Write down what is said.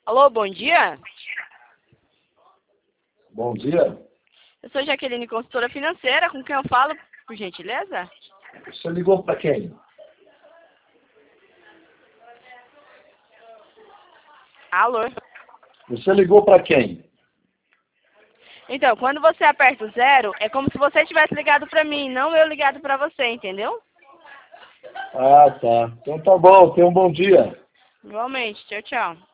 Alô, bom dia. Bom dia. Eu sou Jaqueline, consultora financeira. Com quem eu falo, por gentileza? Você ligou para quem? Alô. Você ligou para quem? Então, quando você aperta o 0, é como se você tivesse ligado para mim, não eu ligado para você, entendeu? Ah, tá. Então tá bom. Tenha um bom dia. Igualmente. Tchau, tchau.